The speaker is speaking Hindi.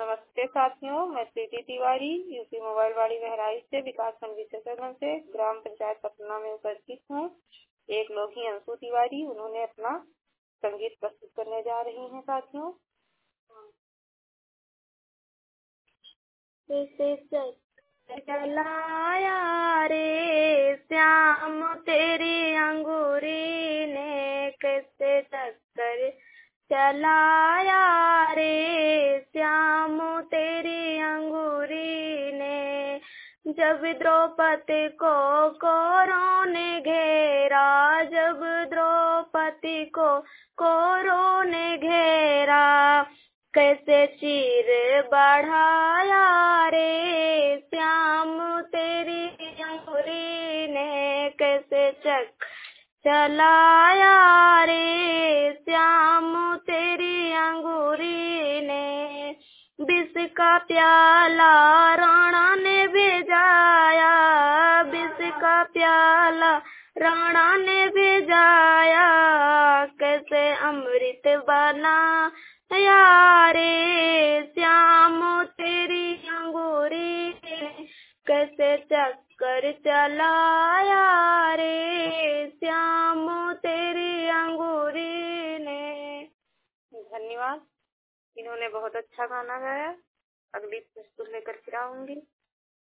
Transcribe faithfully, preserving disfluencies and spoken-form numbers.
नमस्ते साथियों, मैं प्रीति तिवारी यूपी मोबाइल वाली बहराइच से विकासखंड विशेषगढ़ से ग्राम पंचायत पटना में उपस्थित हूँ। एक लोग ही अंशु तिवारी, उन्होंने अपना संगीत प्रस्तुत करने जा रही हैं साथियों। चलाया रे श्याम तेरी अंगूरी ने, कैसे चक्कर चलाया रे श्याम तेरी अंगूरी ने। जब द्रौपदी को कौरवों ने घेरा, जब द्रौपदी को कौरवों ने घेरा, कैसे चीर बढ़ाया रे श्याम तेरी अंगूरी ने, कैसे चक चलाया रे श्याम तेरी अंगूरी ने। विष का प्याला राणा ने भेजाया, विष का प्याला राणा ने भेजाया, कैसे अमृत बना रे श्याम तेरी अंगूरी ने, कैसे चक्कर चलाया रे श्याम तेरी अंगूरी ने। धन्यवाद। इन्होंने बहुत अच्छा गाना गाया। अगली प्रस्तुत लेकर फिर आऊंगी।